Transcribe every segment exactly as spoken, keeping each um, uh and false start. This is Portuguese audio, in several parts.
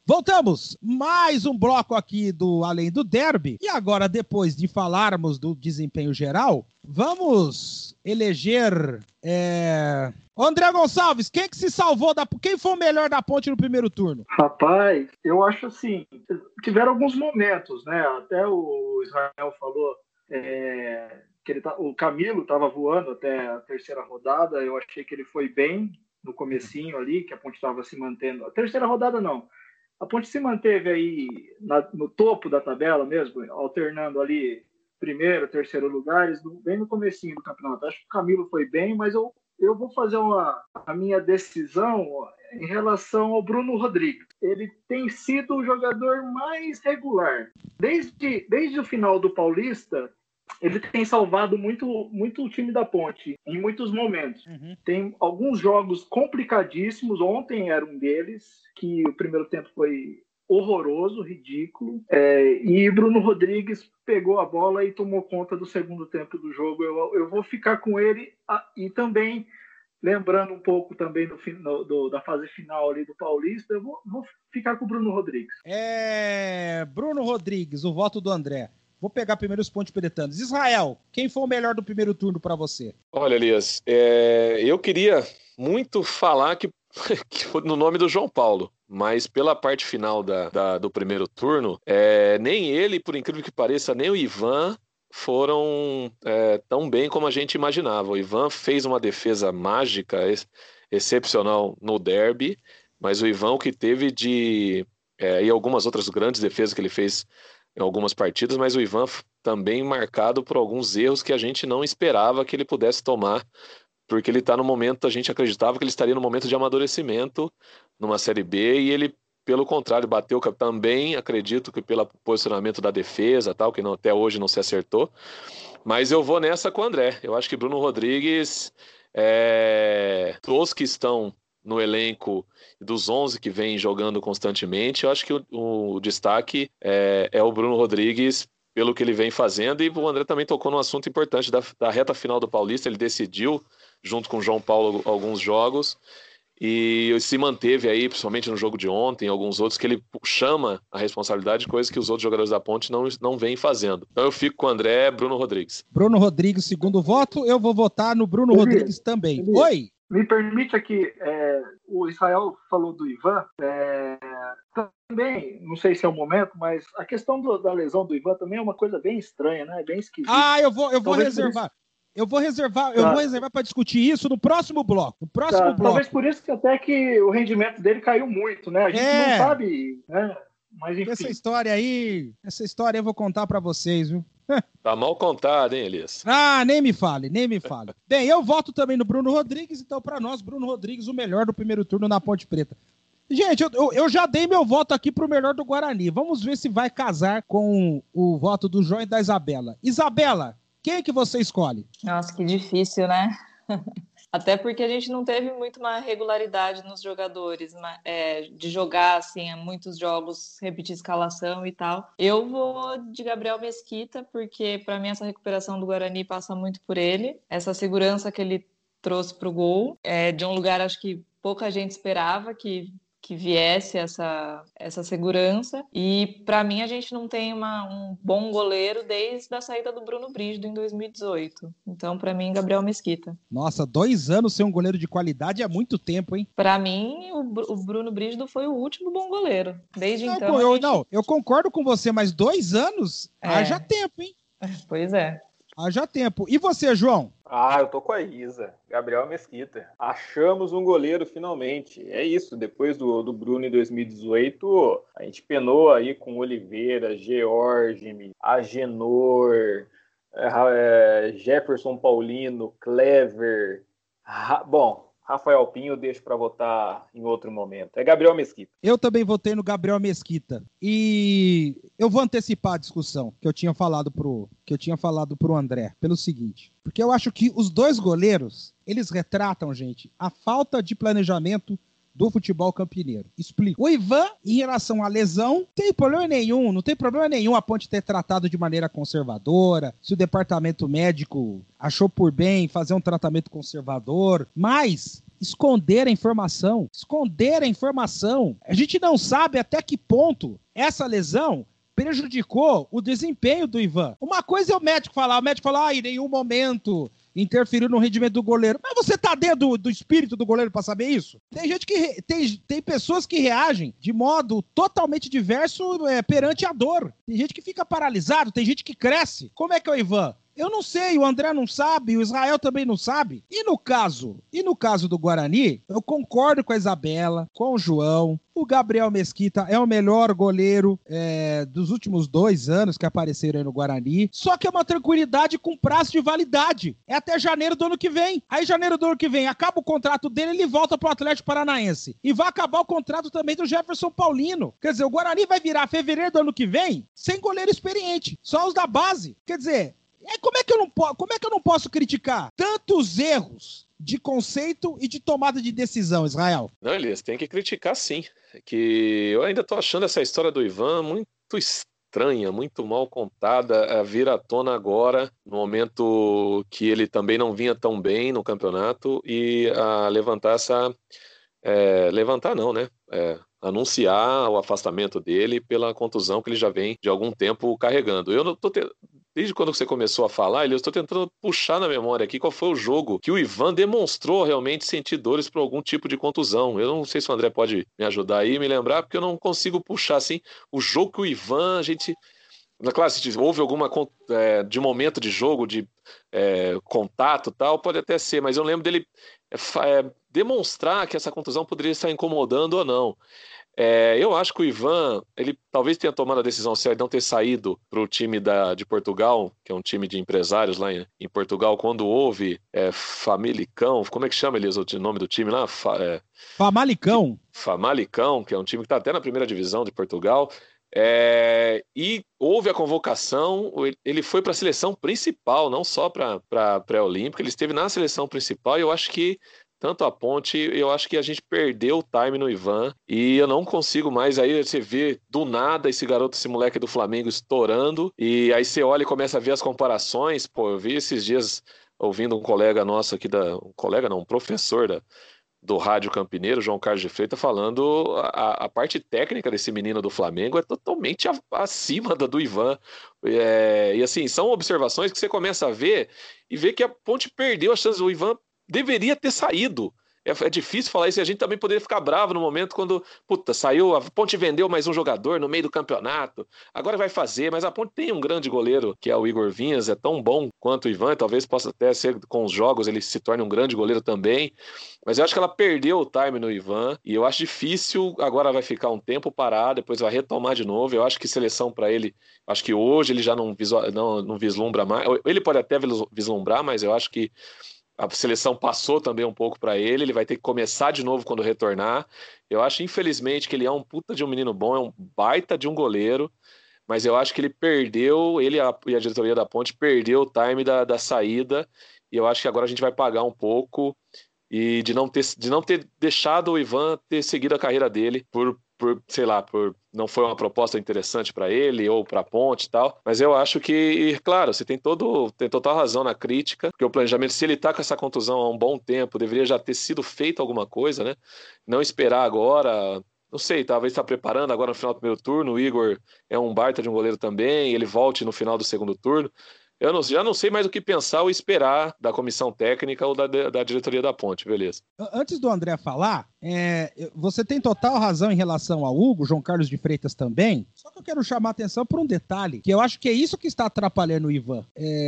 Voltamos, mais um bloco aqui do Além do Derby, e agora, depois de falarmos do desempenho geral, vamos eleger... É... André Gonçalves, quem que se salvou, da... quem foi o melhor da Ponte no primeiro turno? Rapaz, eu acho assim, tiveram alguns momentos, né? Até o Israel falou é, que ele tá... o Camilo estava voando até a terceira rodada, eu achei que ele foi bem no comecinho ali, que a Ponte estava se mantendo. A terceira rodada não. A Ponte se manteve aí na, no topo da tabela mesmo, alternando ali primeiro, terceiro lugares, bem no comecinho do campeonato. Acho que o Camilo foi bem, mas eu, eu vou fazer uma, a minha decisão em relação ao Bruno Rodrigues. Ele tem sido o jogador mais regular. Desde, desde o final do Paulista, ele tem salvado muito, muito o time da Ponte, em muitos momentos. Uhum. Tem alguns jogos complicadíssimos, ontem era um deles, que o primeiro tempo foi horroroso, ridículo, é, e Bruno Rodrigues pegou a bola e tomou conta do segundo tempo do jogo. Eu, eu vou ficar com ele, e também, lembrando um pouco também do, no, do, da fase final ali do Paulista, eu vou, vou ficar com o Bruno Rodrigues. É, Bruno Rodrigues, o voto do André. Vou pegar primeiro os pontos peretanos. Israel, quem foi o melhor do primeiro turno para você? Olha, Elias, é, eu queria muito falar que, que foi no nome do João Paulo, mas pela parte final da, da, do primeiro turno, é, nem ele, por incrível que pareça, nem o Ivan foram é, tão bem como a gente imaginava. O Ivan fez uma defesa mágica, ex- excepcional no derby, mas o Ivan o que teve de... É, e algumas outras grandes defesas que ele fez em algumas partidas, mas o Ivan também marcado por alguns erros que a gente não esperava que ele pudesse tomar, porque ele está no momento, a gente acreditava que ele estaria no momento de amadurecimento numa Série B, e ele, pelo contrário, bateu também, acredito que pelo posicionamento da defesa, tal, que não, até hoje não se acertou, mas eu vou nessa com o André. Eu acho que Bruno Rodrigues, é, os que estão no elenco dos onze que vem jogando constantemente, eu acho que o, o destaque é, é o Bruno Rodrigues pelo que ele vem fazendo, e o André também tocou num assunto importante da, da reta final do Paulista. Ele decidiu, junto com o João Paulo, alguns jogos, e se manteve aí, principalmente no jogo de ontem, alguns outros, que ele chama a responsabilidade, coisas que os outros jogadores da Ponte não, não vêm fazendo. Então eu fico com o André, Bruno Rodrigues. Bruno Rodrigues, segundo voto, eu vou votar no Bruno Ele, Rodrigues também. ele, Oi! Me permite aqui, é, o Israel falou do Ivan, é, também, não sei se é o momento, mas a questão do, da lesão do Ivan também é uma coisa bem estranha, né? Bem esquisita. Ah, eu vou, eu vou Talvez reservar. Eu vou reservar, Tá. eu vou reservar para discutir isso no próximo bloco. No próximo Tá, bloco. Talvez por isso que até que o rendimento dele caiu muito, né? A gente É. não sabe, né? Mas enfim. Essa história aí, essa história eu vou contar para vocês, viu? Tá mal contado, hein, Elias? Ah, nem me fale, nem me fale. Bem, eu voto também no Bruno Rodrigues, então para nós, Bruno Rodrigues, o melhor do primeiro turno na Ponte Preta. Gente, eu, eu, eu já dei meu voto aqui pro melhor do Guarani. Vamos ver se vai casar com o voto do João e da Isabela. Isabela, quem é que você escolhe? Nossa, que difícil, né? Até porque a gente não teve muito uma regularidade nos jogadores, é, de jogar assim, muitos jogos, repetir escalação e tal. Eu vou de Gabriel Mesquita, porque para mim essa recuperação do Guarani passa muito por ele. Essa segurança que ele trouxe para o gol, é, de um lugar acho que pouca gente esperava que, que viesse essa, essa segurança. E para mim a gente não tem uma, um bom goleiro desde a saída do Bruno Brígido em dois mil e dezoito. Então, para mim, Gabriel Mesquita. Nossa, dois anos sem um goleiro de qualidade é muito tempo, hein? Para mim, o, o Bruno Brígido foi o último bom goleiro. Desde não, então... Eu, gente... Não, eu concordo com você, mas dois anos? É. Haja tempo, hein? Pois é. Haja tempo. E você, João? Ah, eu tô com a Isa. Gabriel Mesquita. Achamos um goleiro finalmente. É isso, depois do, do Bruno em dois mil e dezoito, a gente penou aí com Oliveira, George, Agenor, é, Jefferson Paulino, Clever. Ra... Bom, Rafael Pinho eu deixo para votar em outro momento. É Gabriel Mesquita. Eu também votei no Gabriel Mesquita. E eu vou antecipar a discussão que eu tinha falado pro, que eu tinha falado pro André, pelo seguinte. Porque eu acho que os dois goleiros, eles retratam, gente, a falta de planejamento do futebol campineiro. Explico. O Ivan, em relação à lesão, não tem problema nenhum, não tem problema nenhum a Ponte ter tratado de maneira conservadora, se o departamento médico achou por bem fazer um tratamento conservador, mas esconder a informação. Esconder a informação. A gente não sabe até que ponto essa lesão prejudicou o desempenho do Ivan. Uma coisa é o médico falar, o médico falar, ah, em nenhum momento interferiu no rendimento do goleiro. Mas você tá dentro do, do espírito do goleiro para saber isso? Tem gente que re... tem, tem pessoas que reagem de modo totalmente diverso é, perante a dor. Tem gente que fica paralisado, tem gente que cresce. Como é que é o Ivan? Eu não sei, o André não sabe, o Israel também não sabe. E no caso, e no caso do Guarani, eu concordo com a Isabela, com o João. O Gabriel Mesquita é o melhor goleiro é, dos últimos dois anos que apareceram aí no Guarani. Só que é uma tranquilidade com prazo de validade. É até janeiro do ano que vem. Aí janeiro do ano que vem acaba o contrato dele, ele volta pro Atlético Paranaense. E vai acabar o contrato também do Jefferson Paulino. Quer dizer, o Guarani vai virar fevereiro do ano que vem sem goleiro experiente. Só os da base. Quer dizer... É, como, é que eu não po- como é que eu não posso criticar tantos erros de conceito e de tomada de decisão, Israel? Não, Elias, tem que criticar sim. Que eu ainda tô achando essa história do Ivan muito estranha, muito mal contada, vir à tona agora, no momento que ele também não vinha tão bem no campeonato, e a levantar essa... É, levantar não, né? É, anunciar o afastamento dele pela contusão que ele já vem de algum tempo carregando. Eu não tô te... Desde quando você começou a falar, eu estou tentando puxar na memória aqui qual foi o jogo que o Ivan demonstrou realmente sentir dores por algum tipo de contusão. Eu não sei se o André pode me ajudar aí, me lembrar, porque eu não consigo puxar assim o jogo que o Ivan, a gente... Claro, se houve alguma é, de momento de jogo, de é, contato e tal, pode até ser, mas eu lembro dele é, demonstrar que essa contusão poderia estar incomodando ou não. É, eu acho que o Ivan, ele talvez tenha tomado a decisão certa de não ter saído para o time da, de Portugal, que é um time de empresários lá em, em Portugal, quando houve é, Famalicão, como é que chama, Elias, o nome do time lá? Fa, é, Famalicão. Famalicão, que é um time que está até na primeira divisão de Portugal. É, e houve a convocação, ele foi para a seleção principal, não só para a pré-olímpica, ele esteve na seleção principal, e eu acho que tanto a Ponte, eu acho que a gente perdeu o time no Ivan, e eu não consigo mais, aí você vê do nada esse garoto, esse moleque do Flamengo estourando, e aí você olha e começa a ver as comparações. Pô, eu vi esses dias ouvindo um colega nosso aqui, da, um colega não, um professor da do Rádio Campineiro, João Carlos de Freitas, falando a, a parte técnica desse menino do Flamengo é totalmente a, acima da do Ivan. É, e assim, são observações que você começa a ver e vê que a Ponte perdeu a chance. O Ivan deveria ter saído. É, é difícil falar isso, e a gente também poderia ficar bravo no momento quando, puta, saiu, a Ponte vendeu mais um jogador no meio do campeonato, agora vai fazer, mas a Ponte tem um grande goleiro, que é o Igor Vinhas, é tão bom quanto o Ivan, talvez possa até ser, com os jogos, ele se torne um grande goleiro também, mas eu acho que ela perdeu o time no Ivan, e eu acho difícil, agora vai ficar um tempo parado, depois vai retomar de novo. Eu acho que seleção para ele, acho que hoje ele já não, visual, não, não vislumbra mais, ele pode até vislumbrar, mas eu acho que a seleção passou também um pouco para ele, ele vai ter que começar de novo quando retornar. Eu acho, infelizmente, que ele é um puta de um menino bom, é um baita de um goleiro, mas eu acho que ele perdeu, ele e a diretoria da Ponte perdeu o time da, da saída, e eu acho que agora a gente vai pagar um pouco, e de não ter, de não ter deixado o Ivan ter seguido a carreira dele por, por sei lá, por não foi uma proposta interessante para ele ou para a Ponte e tal, mas eu acho que, claro, você tem, todo, tem total razão na crítica, porque o planejamento, se ele tá com essa contusão há um bom tempo, deveria já ter sido feito alguma coisa, né? Não esperar agora, não sei, talvez está preparando agora no final do primeiro turno, o Igor é um baita de um goleiro também, ele volte no final do segundo turno. Eu não, já não sei mais o que pensar ou esperar da comissão técnica ou da, da diretoria da Ponte, beleza. Antes do André falar, é, você tem total razão em relação ao Hugo, João Carlos de Freitas também, só que eu quero chamar a atenção para um detalhe, que eu acho que é isso que está atrapalhando o Ivan.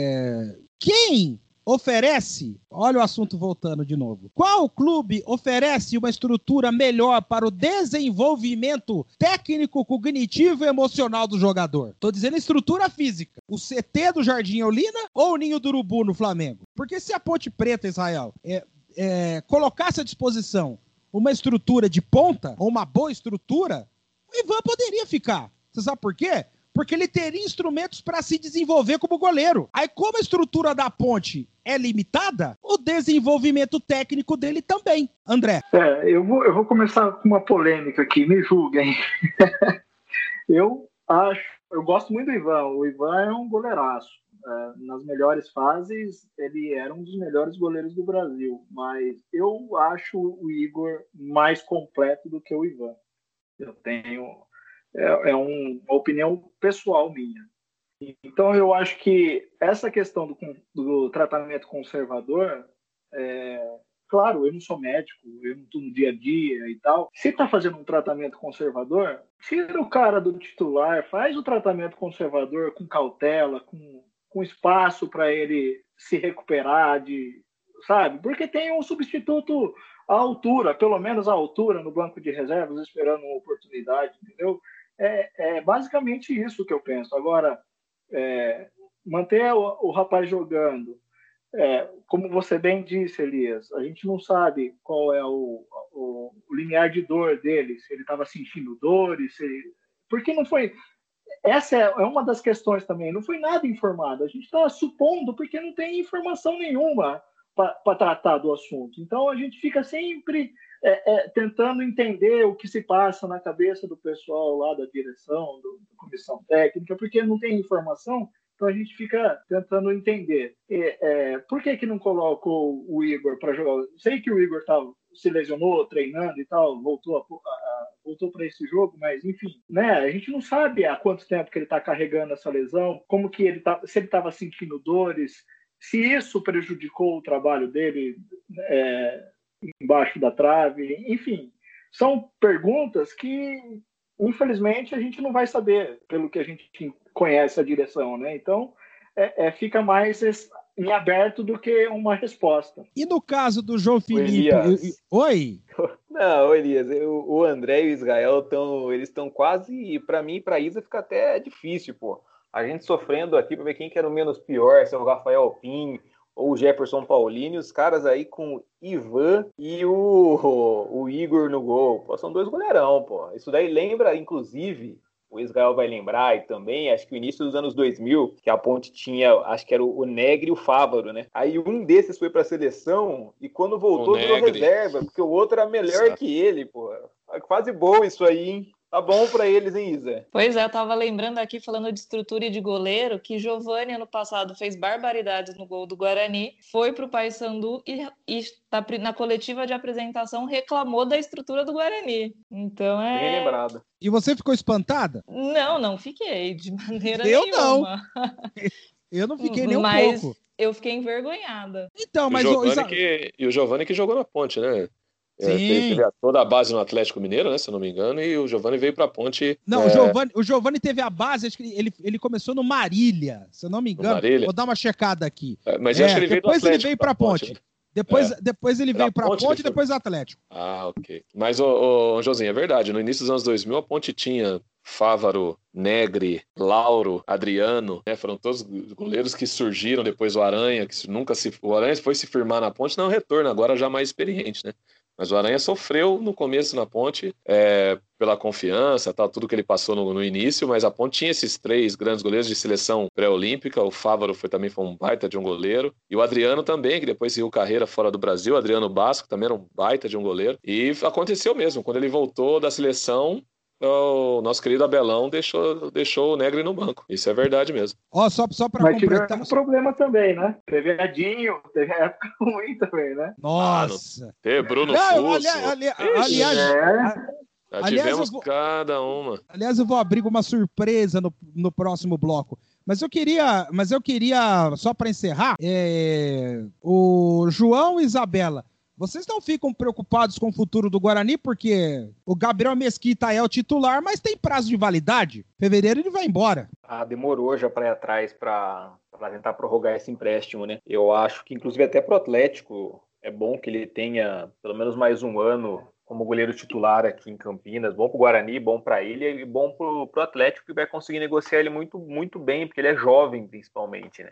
É, quem oferece, olha o assunto voltando de novo, qual clube oferece uma estrutura melhor para o desenvolvimento técnico, cognitivo e emocional do jogador? Tô dizendo estrutura física. O C T do Jardim Olina ou o Ninho do Urubu no Flamengo? Porque se a Ponte Preta, Israel, é, é, colocasse à disposição uma estrutura de ponta, ou uma boa estrutura, o Ivan poderia ficar. Você sabe por quê? Porque ele teria instrumentos para se desenvolver como goleiro. Aí, como a estrutura da Ponte é limitada, o desenvolvimento técnico dele também. André. É, eu vou, eu vou começar com uma polêmica aqui, me julguem. Eu acho, eu gosto muito do Ivan, o Ivan é um goleiraço. nas melhores fases, ele era um dos melhores goleiros do Brasil, mas eu acho o Igor mais completo do que o Ivan. Eu tenho... É, é um, uma opinião pessoal minha. Então, eu acho que essa questão do, do tratamento conservador, é, claro, eu não sou médico, eu não estou no dia a dia e tal. Se está fazendo um tratamento conservador, tira o cara do titular, faz o tratamento conservador com cautela, com, com espaço para ele se recuperar, de, sabe? Porque tem um substituto à altura, pelo menos à altura, no banco de reservas, esperando uma oportunidade, entendeu? É, é basicamente isso que eu penso. Agora, É, manter o, o rapaz jogando, é, como você bem disse, Elias, a gente não sabe qual é o, o, o limiar de dor dele, se ele estava sentindo dores, se ele... porque não foi. Essa é, é uma das questões também, não foi nada informado. A gente está supondo porque não tem informação nenhuma para tratar do assunto. Então a gente fica sempre é, é, tentando entender o que se passa na cabeça do pessoal lá da direção, do, da comissão técnica, porque não tem informação, então a gente fica tentando entender. E, é, por que que não colocou o Igor para jogar? Sei que o Igor tá, se lesionou treinando e tal, voltou a, a, voltou para esse jogo, mas enfim, né? A gente não sabe há quanto tempo que ele está carregando essa lesão, como que ele tá, se ele estava sentindo dores, se isso prejudicou o trabalho dele é, embaixo da trave, enfim, são perguntas que, infelizmente, a gente não vai saber, pelo que a gente conhece a direção, né? Então, é, é, fica mais em aberto do que uma resposta. E no caso do João Felipe? Elias. Oi? Não, Elias, eu, o André e o Israel estão, eles estão quase, para mim e para a Isa fica até difícil, pô. A gente sofrendo aqui para ver quem que era o menos pior, se é o Rafael Pim ou o Jefferson Paulini, os caras aí com o Ivan e o, o, o Igor no gol. Pô, são dois goleirão, pô. Isso daí lembra, inclusive, o Israel vai lembrar, e também, acho que o início dos anos dois mil, que a Ponte tinha, acho que era o Negri e o Fávaro, né? Aí um desses foi pra seleção e quando voltou virou reserva, porque o outro era melhor Exato. que ele, pô. Quase bom isso aí, hein? Tá bom pra eles, hein, Isa? Pois é, eu tava lembrando aqui, falando de estrutura e de goleiro, que Giovani, ano passado, fez barbaridades no gol do Guarani, foi pro Paysandu e, e tá, na coletiva de apresentação reclamou da estrutura do Guarani. Então é... Bem lembrado. E você ficou espantada? Não, não fiquei, de maneira eu nenhuma. Não. Eu não fiquei nem um mas pouco. Eu fiquei envergonhada. Então, mas... E o Giovani, que, e o Giovani que jogou na Ponte, né? É, teve toda a base no Atlético Mineiro, né, se eu não me engano, e o Giovani veio para a Ponte. Não, é... o, Giovani, o Giovani teve a base, acho que ele, ele começou no Marília, se eu não me engano. Vou dar uma checada aqui. É, mas é, acho que ele veio do depois Atlético ele veio para a Ponte. Ponte né? Depois, é. depois ele veio para a Ponte e depois o Atlético. Ah, ok. Mas, ô, ô, Josinho, é verdade. No início dos anos dois mil, a Ponte tinha Fávaro, Negri, Lauro, Adriano, né? Foram todos goleiros que surgiram depois o Aranha, que nunca se... O Aranha foi se firmar na Ponte, não retorno, agora já mais experiente, né? Mas o Aranha sofreu no começo na Ponte, é, pela confiança, tal, tudo que ele passou no, no início, mas a Ponte tinha esses três grandes goleiros de seleção pré-olímpica. O Fávaro foi, também foi um baita de um goleiro. E o Adriano também, que depois seguiu carreira fora do Brasil. O Adriano Basco também era um baita de um goleiro. E aconteceu mesmo, quando ele voltou da seleção, o nosso querido Abelão deixou, deixou o Negri no banco. Isso é verdade mesmo. Ó, oh, só, só pra Mas completar... tivemos um problema também, né? Teve Edinho, teve época ruim também, né? Nossa! Ah, teve Bruno Fusso. Ali, ali, aliás, é. Já aliás, tivemos vou... cada uma. Aliás, eu vou abrir uma surpresa no, no próximo bloco. Mas eu queria, mas eu queria só para encerrar, é... o João e Isabela, vocês não ficam preocupados com o futuro do Guarani, porque o Gabriel Mesquita é o titular, mas tem prazo de validade. Em fevereiro ele vai embora. Ah, demorou já para ir atrás para tentar prorrogar esse empréstimo, né? Eu acho que, inclusive, até pro Atlético é bom que ele tenha pelo menos mais um ano como goleiro titular aqui em Campinas. Bom pro Guarani, bom para ele e bom pro, pro Atlético, que vai conseguir negociar ele muito, muito bem, porque ele é jovem, principalmente, né?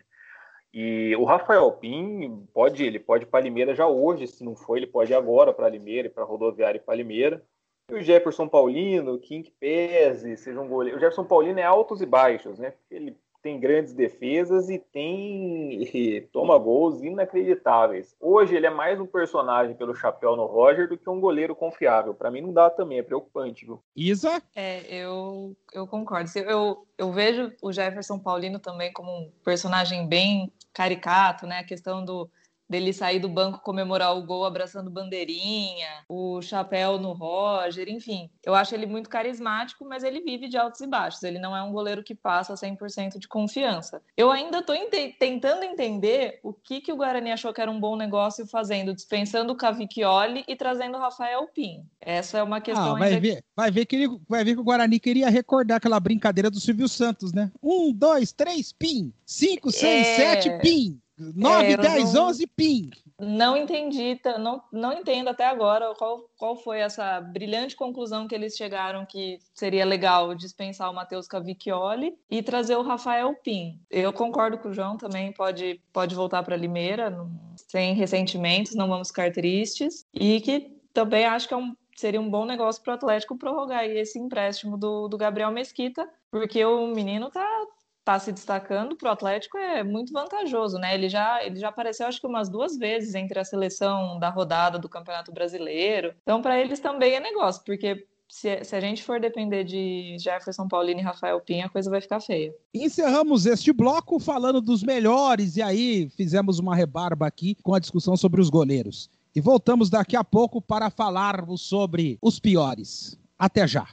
E o Rafael Pim pode, ele pode ir para Limeira já hoje, se não for, ele pode ir agora para Limeira, para Rodoviária e para Limeira. E o Jefferson Paulino, Kim Pese, seja um goleiro. O Jefferson Paulino é altos e baixos, né? Ele tem grandes defesas e tem e toma gols inacreditáveis. Hoje ele é mais um personagem pelo chapéu no Roger do que um goleiro confiável. Para mim não dá também, é preocupante, viu? Isa? É, eu, eu concordo. Eu, eu vejo o Jefferson Paulino também como um personagem bem caricato, né? A questão do dele sair do banco, comemorar o gol abraçando bandeirinha, o chapéu no Roger, enfim. Eu acho ele muito carismático, mas ele vive de altos e baixos. Ele não é um goleiro que passa cem por cento de confiança. Eu ainda estou ente- tentando entender o que, que o Guarani achou que era um bom negócio fazendo, dispensando o Cavicchioli e trazendo o Rafael Pim. Essa é uma questão Ah, vai ainda... ver, vai ver que ele, vai ver que o Guarani queria recordar aquela brincadeira do Silvio Santos, né? Um, dois, três, pim. Cinco, seis, É... sete, pim. nove, dez, onze, pim. Não entendi, não, não entendo até agora qual, qual foi essa brilhante conclusão que eles chegaram que seria legal dispensar o Matheus Cavicchioli e trazer o Rafael Pim. Eu concordo com o João também, pode, pode voltar para Limeira, não, sem ressentimentos, não vamos ficar tristes, e que também acho que é um, seria um bom negócio para o Atlético prorrogar aí esse empréstimo do, do Gabriel Mesquita, porque o menino tá... está se destacando para o Atlético é muito vantajoso, né? Ele já, ele já apareceu, acho que umas duas vezes entre a seleção da rodada do Campeonato Brasileiro. Então, para eles também é negócio, porque se, se a gente for depender de Jefferson Paulino e Rafael Pinha, a coisa vai ficar feia. Encerramos este bloco falando dos melhores e aí fizemos uma rebarba aqui com a discussão sobre os goleiros. E voltamos daqui a pouco para falarmos sobre os piores. Até já!